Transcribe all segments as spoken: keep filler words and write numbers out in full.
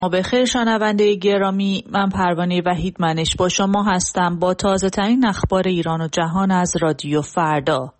بخیر شنونده گرامی، من پروانه وحید منش با شما هستم با تازه ترین اخبار ایران و جهان از رادیو فردا.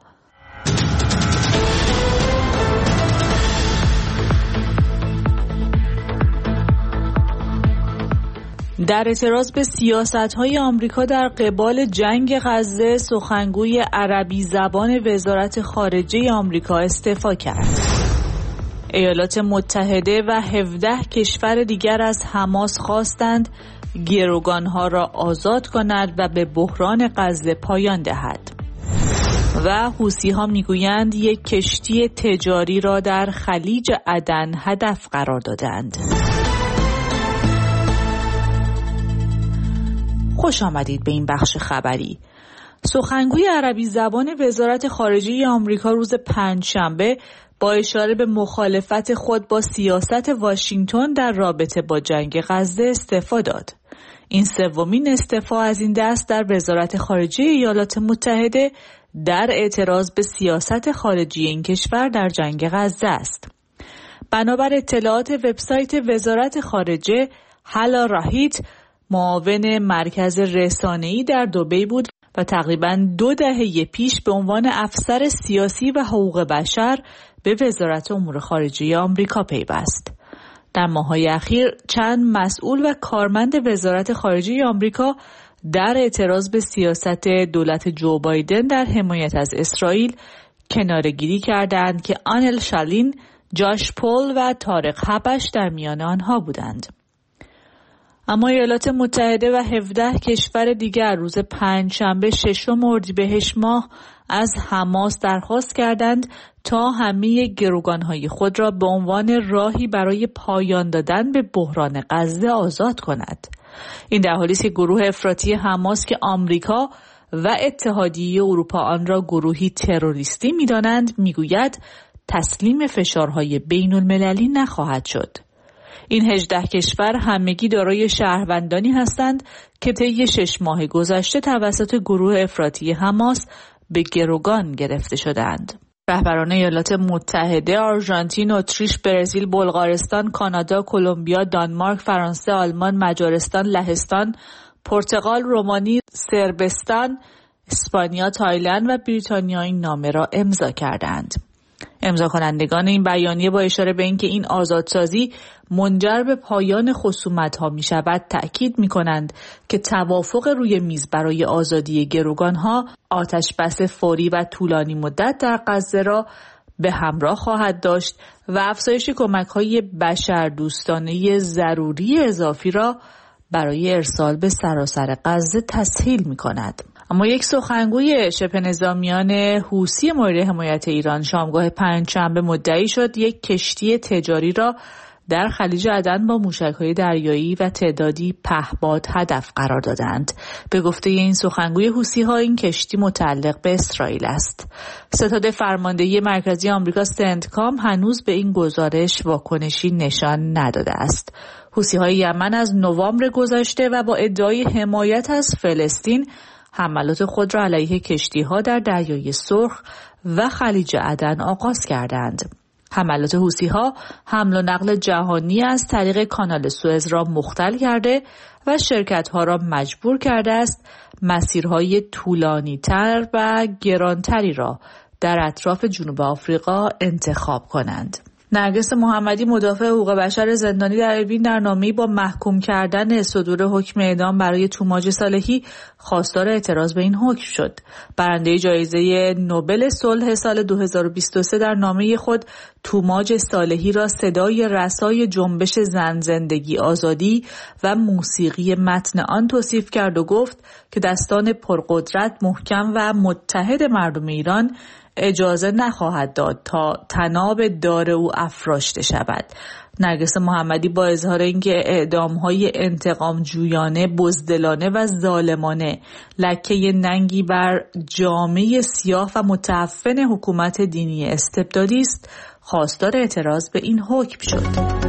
در اعتراض به سیاست‌های آمریکا در قبال جنگ غزه، سخنگوی عربی زبان وزارت خارجه آمریکا استعفا کرد. ایالات متحده و هفده کشور دیگر از حماس خواستند گروگانها را آزاد کند و به بحران غزه پایان دهد. و حوثی‌ها میگویند یک کشتی تجاری را در خلیج عدن هدف قرار دادند. خوش آمدید به این بخش خبری. سخنگوی عربی زبان وزارت خارجه آمریکا روز پنجشنبه با اشاره به مخالفت خود با سیاست واشنگتن در رابطه با جنگ غزه استعفا داد. این سومین استعفا از این دست در وزارت خارجه ایالات متحده در اعتراض به سیاست خارجی این کشور در جنگ غزه است. بنابر اطلاعات وبسایت وزارت خارجه، هالا راهیت معاون مرکز رسانه‌ای در دبی بود و تقریباً دو دهه پیش به عنوان افسر سیاسی و حقوق بشر به وزارت امور خارجه آمریکا پیوست. در ماه‌های اخیر چند مسئول و کارمند وزارت خارجه آمریکا در اعتراض به سیاست دولت جو بایدن در حمایت از اسرائیل کناره‌گیری کردند که آنل شالین، جاش پول و طارق حبش در میان آنها بودند. اما ایالات متحده و هفده کشور دیگر روز پنجشنبه ششم اردیبهشت ماه از حماس درخواست کردند تا همه گروگانهای خود را به عنوان راهی برای پایان دادن به بحران غزه آزاد کند. این در حالی است که گروه افراطی حماس که آمریکا و اتحادیه اروپا آن را گروهی تروریستی می‌دانند میگوید تسلیم فشارهای بین المللی نخواهد شد. این هجده کشور همگی دارای شهروندانی هستند که طی شش ماه گذشته توسط گروه افراطی حماس به گروگان گرفته شدند. رهبران ایالات متحده، آرژانتین، اتریش، برزیل، بلغارستان، کانادا، کلمبیا، دانمارک، فرانسه، آلمان، مجارستان، لهستان، پرتغال، رومانی، صربستان، اسپانیا، تایلند و بریتانیا این نامه را امضا کردند. امضا کنندگان این بیانیه با اشاره به اینکه این آزادسازی منجر به پایان خصومت‌ها می‌شود تأکید می‌کنند که توافق روی میز برای آزادی گروگان‌ها آتش بس فوری و طولانی مدت در غزه را به همراه خواهد داشت و افزایش کمک‌های بشردوستانه ضروری اضافی را برای ارسال به سراسر غزه تسهیل می‌کند. اما یک سخنگوی شبه نظامیان حوثی مورد حمایت ایران شامگاه پنجشنبه مدعی شد یک کشتی تجاری را در خلیج عدن با موشک‌های دریایی و تعدادی پهپاد هدف قرار دادند. به گفته این سخنگوی حوثی‌ها این کشتی متعلق به اسرائیل است. ستاد فرماندهی مرکزی آمریکا سنتکام هنوز به این گزارش واکنشی نشان نداده است. حوثی‌های یمن از نوامبر گذشته و با ادعای حمایت از فلسطین حملات خود را علیه کشتی‌ها در دریای سرخ و خلیج عدن آغاز کردند. حملات حوثی‌ها حمل و نقل جهانی از طریق کانال سوئز را مختل کرده و شرکت‌ها را مجبور کرده است مسیرهای طولانی‌تر و گرانتری را در اطراف جنوب آفریقا انتخاب کنند. نرگس محمدی مدافع حقوق بشر زندانی در اوین در نامه‌ای با محکوم کردن صدور حکم اعدام برای توماج صالحی خواستار اعتراض به این حکم شد. برنده جایزه نوبل صلح سال دو هزار و بیست و سه در نامه خود توماج صالحی را صدای رسای جنبش زن زندگی آزادی و موسیقی متن آن توصیف کرد و گفت که دستان پرقدرت، محکم و متحد مردم ایران اجازه نخواهد داد تا طناب دار او افراشته شود. نرگس محمدی با اظهار اینکه اعدام‌های انتقام جویانه، بزدلانه و ظالمانه لکه ننگی بر جامعه سیاه و متعفن حکومت دینی استبدادی است، خواستار اعتراض به این حکم شد.